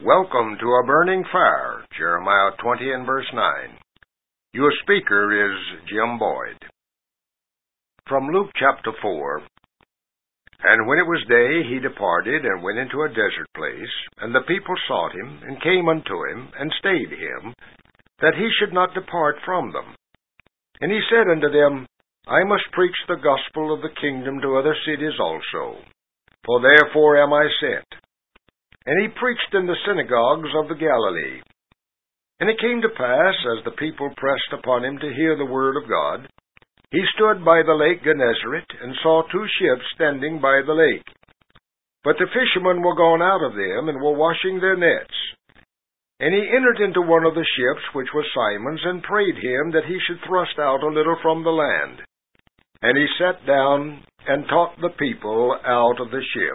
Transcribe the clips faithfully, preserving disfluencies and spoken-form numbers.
Welcome to a burning fire, Jeremiah twenty and verse nine. Your speaker is Jim Boyd. From Luke chapter four. And when it was day, he departed, and went into a desert place, and the people sought him, and came unto him, and stayed him, that he should not depart from them. And he said unto them, I must preach the gospel of the kingdom to other cities also, for therefore am I sent. And he preached in the synagogues of the Galilee. And it came to pass, as the people pressed upon him to hear the word of God, he stood by the lake Gennesaret, and saw two ships standing by the lake. But the fishermen were gone out of them, and were washing their nets. And he entered into one of the ships, which was Simon's, and prayed him that he should thrust out a little from the land. And he sat down, and taught the people out of the ship.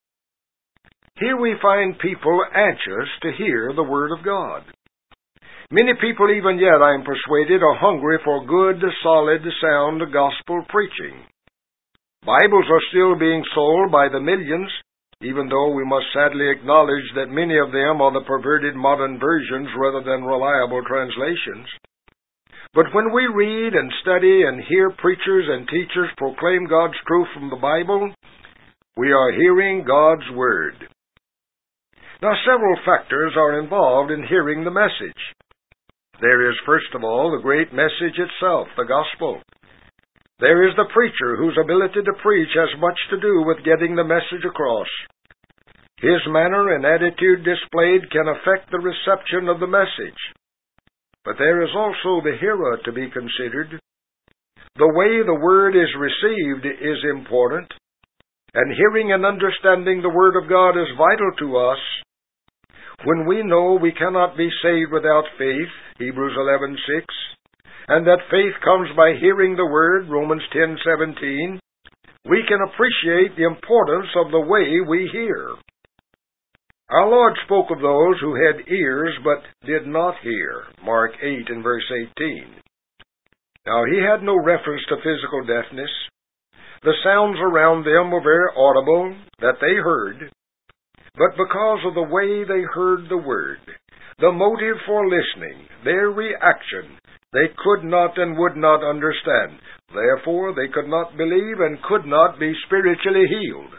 Here we find people anxious to hear the Word of God. Many people, even yet, I am persuaded, are hungry for good, solid, sound gospel preaching. Bibles are still being sold by the millions, even though we must sadly acknowledge that many of them are the perverted modern versions rather than reliable translations. But when we read and study and hear preachers and teachers proclaim God's truth from the Bible, we are hearing God's Word. Now, several factors are involved in hearing the message. There is, first of all, the great message itself, the gospel. There is the preacher, whose ability to preach has much to do with getting the message across. His manner and attitude displayed can affect the reception of the message. But there is also the hearer to be considered. The way the word is received is important, and hearing and understanding the Word of God is vital to us. When we know we cannot be saved without faith, Hebrews eleven six, and that faith comes by hearing the Word, Romans ten seventeen, we can appreciate the importance of the way we hear. Our Lord spoke of those who had ears but did not hear, Mark eight and verse eighteen. Now, he had no reference to physical deafness. The sounds around them were very audible, that they heard, but because of the way they heard the Word, the motive for listening, their reaction, they could not and would not understand. Therefore, they could not believe and could not be spiritually healed.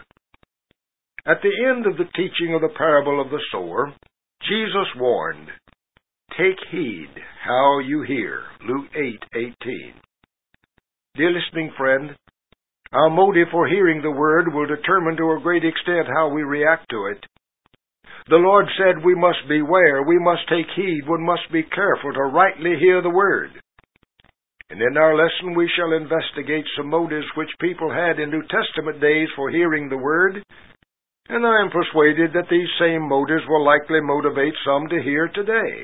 At the end of the teaching of the parable of the sower, Jesus warned, Take heed how you hear, Luke eight eighteen. Dear listening friend, our motive for hearing the Word will determine to a great extent how we react to it. The Lord said we must beware, we must take heed, we must be careful to rightly hear the Word. And in our lesson we shall investigate some motives which people had in New Testament days for hearing the Word, and I am persuaded that these same motives will likely motivate some to hear today.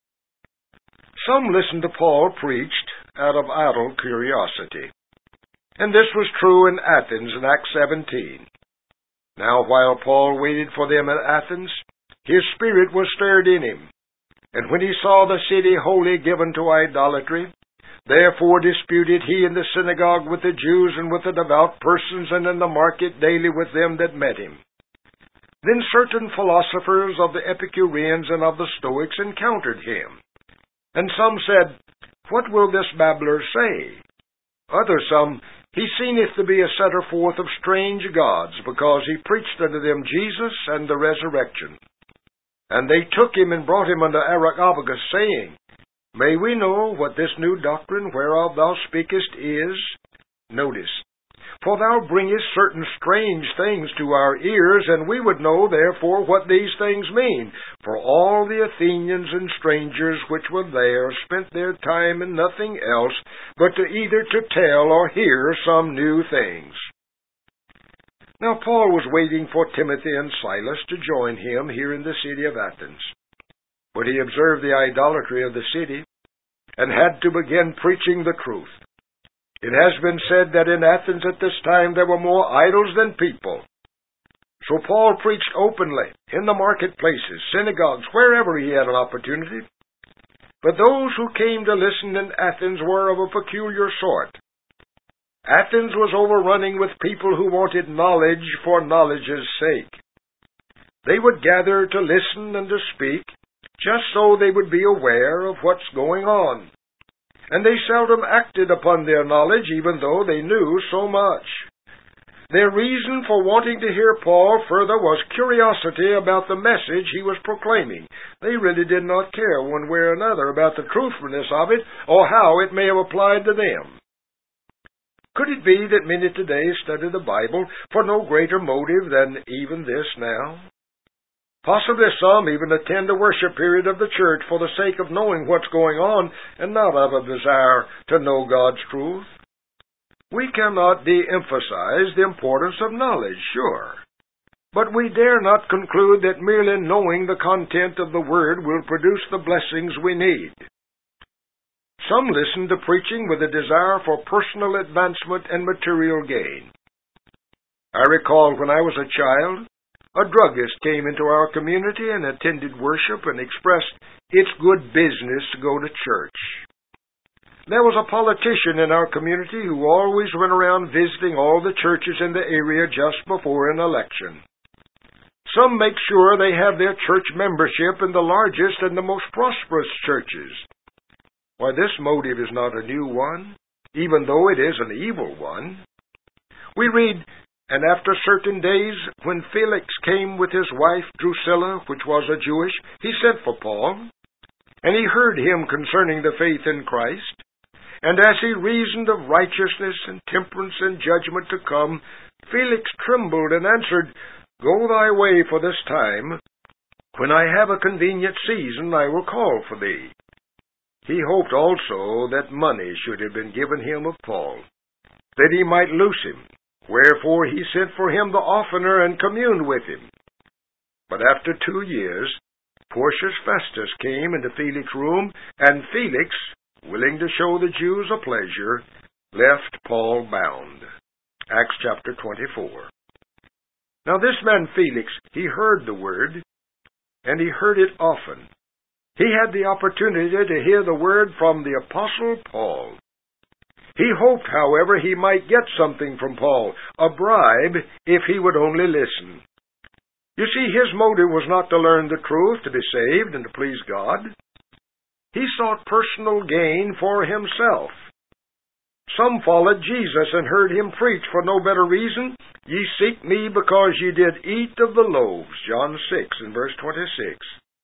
Some listened to Paul preached out of idle curiosity. And this was true in Athens in Acts seventeen. Now, while Paul waited for them at Athens, his spirit was stirred in him. And when he saw the city wholly given to idolatry, therefore disputed he in the synagogue with the Jews and with the devout persons, and in the market daily with them that met him. Then certain philosophers of the Epicureans and of the Stoics encountered him. And some said, What will this babbler say? Others some, He seemeth to be a setter forth of strange gods, because he preached unto them Jesus and the resurrection. And they took him and brought him unto Areopagus, saying, May we know what this new doctrine whereof thou speakest is? Notice, For thou bringest certain strange things to our ears, and we would know therefore what these things mean. For all the Athenians and strangers which were there spent their time in nothing else, but to either to tell or hear some new things. Now Paul was waiting for Timothy and Silas to join him here in the city of Athens. But he observed the idolatry of the city, and had to begin preaching the truth. It has been said that in Athens at this time there were more idols than people. So Paul preached openly, in the marketplaces, synagogues, wherever he had an opportunity. But those who came to listen in Athens were of a peculiar sort. Athens was overrunning with people who wanted knowledge for knowledge's sake. They would gather to listen and to speak, just so they would be aware of what's going on. And they seldom acted upon their knowledge, even though they knew so much. Their reason for wanting to hear Paul further was curiosity about the message he was proclaiming. They really did not care one way or another about the truthfulness of it or how it may have applied to them. Could it be that many today study the Bible for no greater motive than even this now? Possibly some even attend a worship period of the church for the sake of knowing what's going on and not of a desire to know God's truth. We cannot de-emphasize the importance of knowledge, sure. But we dare not conclude that merely knowing the content of the Word will produce the blessings we need. Some listen to preaching with a desire for personal advancement and material gain. I recall when I was a child, a druggist came into our community and attended worship and expressed it's good business to go to church. There was a politician in our community who always went around visiting all the churches in the area just before an election. Some make sure they have their church membership in the largest and the most prosperous churches. Why, this motive is not a new one, even though it is an evil one. We read, "And after certain days, when Felix came with his wife Drusilla, which was a Jewish, he sent for Paul, and he heard him concerning the faith in Christ. And as he reasoned of righteousness and temperance and judgment to come, Felix trembled and answered, Go thy way for this time. When I have a convenient season, I will call for thee. He hoped also that money should have been given him of Paul, that he might loose him. Wherefore he sent for him the oftener and communed with him. But after two years, Porcius Festus came into Felix's room, and Felix, willing to show the Jews a pleasure, left Paul bound." Acts chapter twenty-four. Now this man Felix, he heard the word, and he heard it often. He had the opportunity to hear the word from the Apostle Paul. He hoped, however, he might get something from Paul, a bribe, if he would only listen. You see, his motive was not to learn the truth, to be saved, and to please God. He sought personal gain for himself. Some followed Jesus and heard him preach for no better reason. Ye seek me because ye did eat of the loaves, John six and verse twenty-six.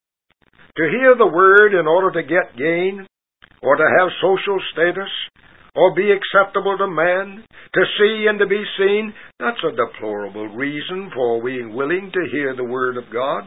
To hear the word in order to get gain, or to have social status, or be acceptable to man, to see and to be seen, that's a deplorable reason for being willing to hear the word of God.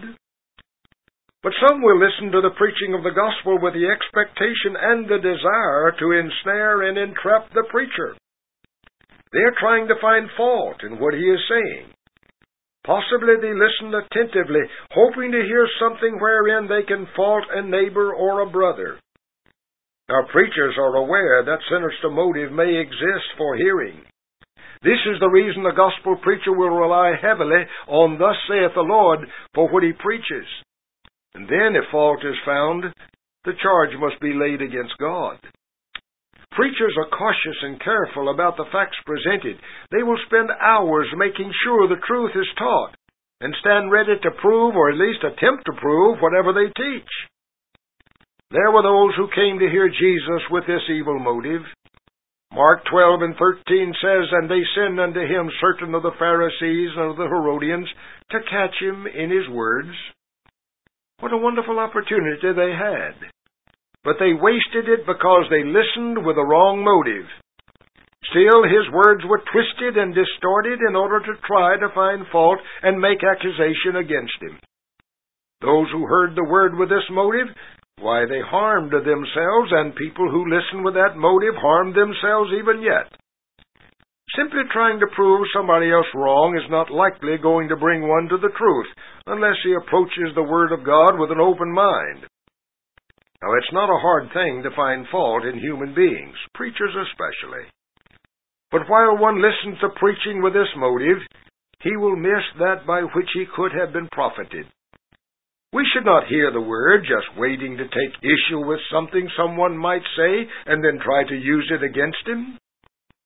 But some will listen to the preaching of the gospel with the expectation and the desire to ensnare and entrap the preacher. They are trying to find fault in what he is saying. Possibly they listen attentively, hoping to hear something wherein they can fault a neighbor or a brother. Now, preachers are aware that sinister motive may exist for hearing. This is the reason the gospel preacher will rely heavily on "Thus saith the Lord" for what he preaches. And then, if fault is found, the charge must be laid against God. Preachers are cautious and careful about the facts presented. They will spend hours making sure the truth is taught, and stand ready to prove, or at least attempt to prove, whatever they teach. There were those who came to hear Jesus with this evil motive. Mark twelve and thirteen says, "And they sent unto him certain of the Pharisees and of the Herodians to catch him in his words." What a wonderful opportunity they had. But they wasted it because they listened with a wrong motive. Still, his words were twisted and distorted in order to try to find fault and make accusation against him. Those who heard the word with this motive, why, they harmed themselves, and people who listen with that motive harm themselves even yet. Simply trying to prove somebody else wrong is not likely going to bring one to the truth, unless he approaches the Word of God with an open mind. Now, it's not a hard thing to find fault in human beings, preachers especially. But while one listens to preaching with this motive, he will miss that by which he could have been profited. We should not hear the word just waiting to take issue with something someone might say and then try to use it against him.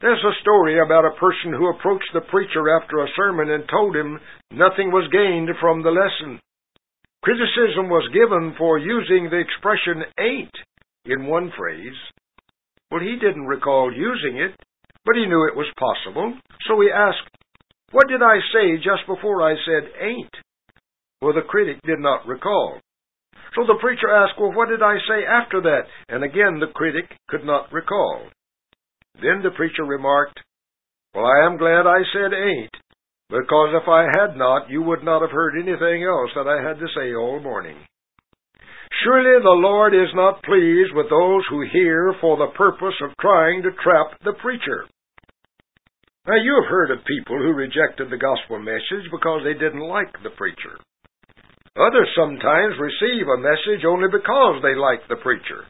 There's a story about a person who approached the preacher after a sermon and told him nothing was gained from the lesson. Criticism was given for using the expression ain't in one phrase. Well, he didn't recall using it, but he knew it was possible, so he asked, "What did I say just before I said ain't?" Well, the critic did not recall. So the preacher asked, "Well, what did I say after that?" And again the critic could not recall. Then the preacher remarked, "Well, I am glad I said ain't, because if I had not, you would not have heard anything else that I had to say all morning." Surely the Lord is not pleased with those who hear for the purpose of trying to trap the preacher. Now, you have heard of people who rejected the gospel message because they didn't like the preacher. Others sometimes receive a message only because they like the preacher.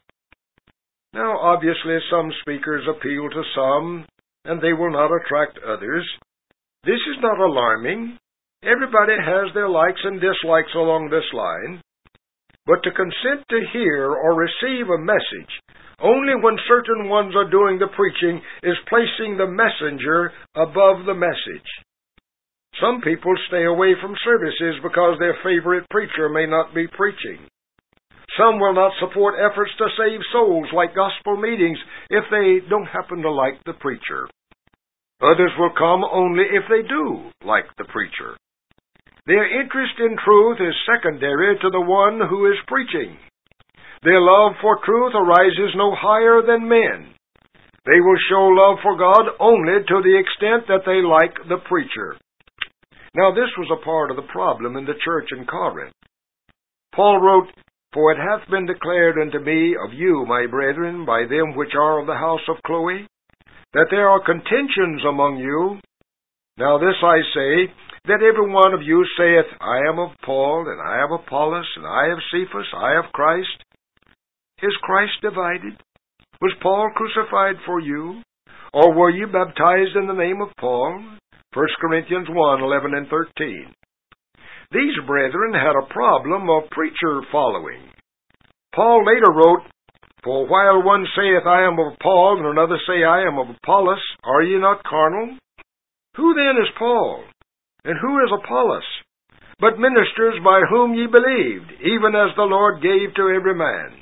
Now, obviously, some speakers appeal to some, and they will not attract others. This is not alarming. Everybody has their likes and dislikes along this line. But to consent to hear or receive a message only when certain ones are doing the preaching is placing the messenger above the message. Some people stay away from services because their favorite preacher may not be preaching. Some will not support efforts to save souls like gospel meetings if they don't happen to like the preacher. Others will come only if they do like the preacher. Their interest in truth is secondary to the one who is preaching. Their love for truth arises no higher than men. They will show love for God only to the extent that they like the preacher. Now, this was a part of the problem in the church in Corinth. Paul wrote, "For it hath been declared unto me of you, my brethren, by them which are of the house of Chloe, that there are contentions among you. Now this I say, that every one of you saith, I am of Paul, and I have Apollos, and I have Cephas, I have Christ. Is Christ divided? Was Paul crucified for you? Or were you baptized in the name of Paul?" First Corinthians one, eleven and thirteen. These brethren had a problem of preacher following. Paul later wrote, "For while one saith, I am of Paul, and another say, I am of Apollos, are ye not carnal? Who then is Paul? And who is Apollos? But ministers by whom ye believed, even as the Lord gave to every man.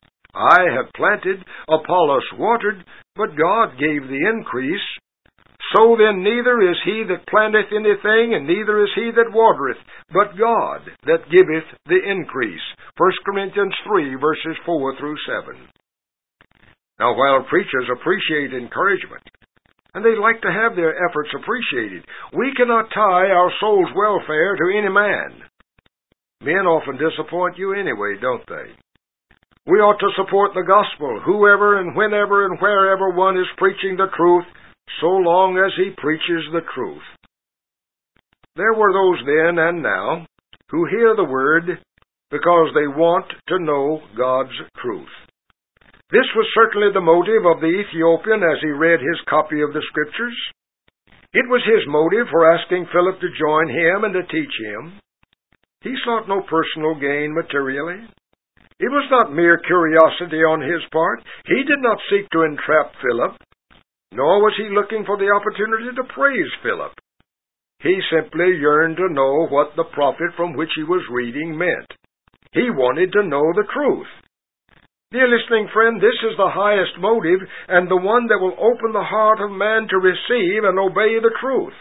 I have planted, Apollos watered, but God gave the increase. So then neither is he that planteth anything, and neither is he that watereth, but God that giveth the increase." First Corinthians three, verses four through seven. Now, while preachers appreciate encouragement, and they like to have their efforts appreciated, we cannot tie our soul's welfare to any man. Men often disappoint you anyway, don't they? We ought to support the gospel, whoever and whenever and wherever one is preaching the truth, so long as he preaches the truth. There were those then and now who hear the word because they want to know God's truth. This was certainly the motive of the Ethiopian as he read his copy of the Scriptures. It was his motive for asking Philip to join him and to teach him. He sought no personal gain materially. It was not mere curiosity on his part. He did not seek to entrap Philip, nor was he looking for the opportunity to praise Philip. He simply yearned to know what the prophet from which he was reading meant. He wanted to know the truth. Dear listening friend, this is the highest motive and the one that will open the heart of man to receive and obey the truth.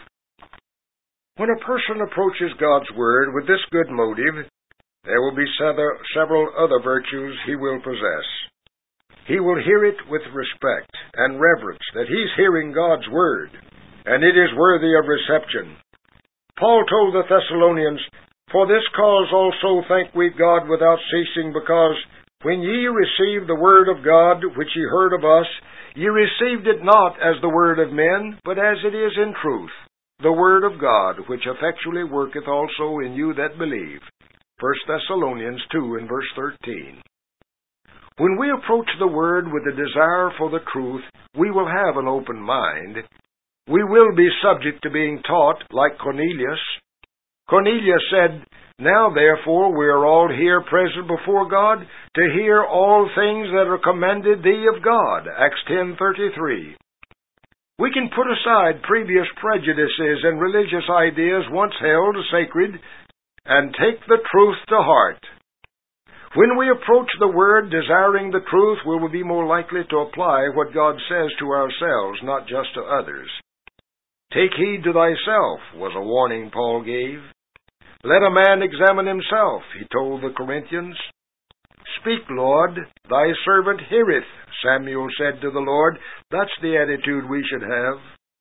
When a person approaches God's Word with this good motive, there will be several other virtues he will possess. He will hear it with respect and reverence that he's hearing God's Word, and it is worthy of reception. Paul told the Thessalonians, "For this cause also thank we God without ceasing, because when ye received the word of God, which ye heard of us, ye received it not as the word of men, but as it is in truth, the word of God, which effectually worketh also in you that believe." First Thessalonians two and verse thirteen. When we approach the Word with a desire for the truth, we will have an open mind. We will be subject to being taught, like Cornelius. Cornelius said, "Now therefore we are all here present before God, to hear all things that are commanded thee of God." Acts ten thirty-three. We can put aside previous prejudices and religious ideas once held sacred and take the truth to heart. When we approach the Word desiring the truth, we will be more likely to apply what God says to ourselves, not just to others. Take heed to thyself, was a warning Paul gave. Let a man examine himself, he told the Corinthians. Speak, Lord, thy servant heareth, Samuel said to the Lord. That's the attitude we should have.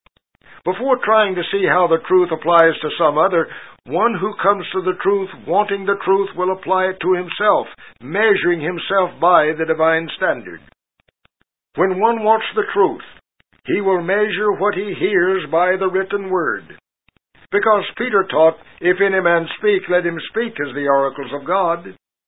Before trying to see how the truth applies to some other, one who comes to the truth, wanting the truth, will apply it to himself, measuring himself by the divine standard. When one wants the truth, he will measure what he hears by the written word. Because Peter taught, if any man speak, let him speak as the oracles of God.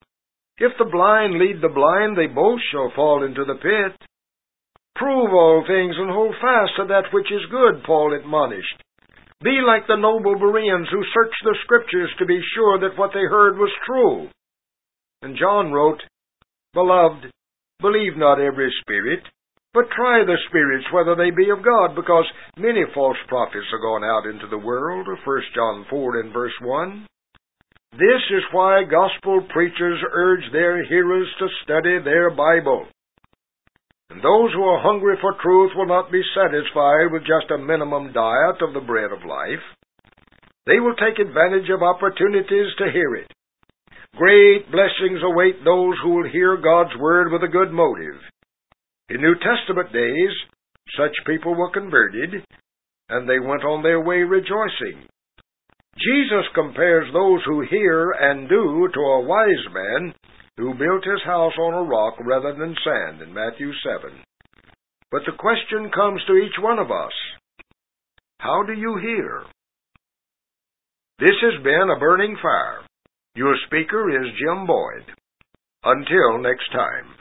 If the blind lead the blind, they both shall fall into the pit. Prove all things and hold fast to that which is good, Paul admonished. Be like the noble Bereans who searched the Scriptures to be sure that what they heard was true. And John wrote, Beloved, believe not every spirit, but try the spirits whether they be of God, because many false prophets are gone out into the world. First John four and verse one. This is why gospel preachers urge their hearers to study their Bible. And those who are hungry for truth will not be satisfied with just a minimum diet of the bread of life. They will take advantage of opportunities to hear it. Great blessings await those who will hear God's word with a good motive. In New Testament days, such people were converted, and they went on their way rejoicing. Jesus compares those who hear and do to a wise man who built his house on a rock rather than sand in Matthew seven. But the question comes to each one of us. How do you hear? This has been A Burning Fire. Your speaker is Jim Boyd. Until next time.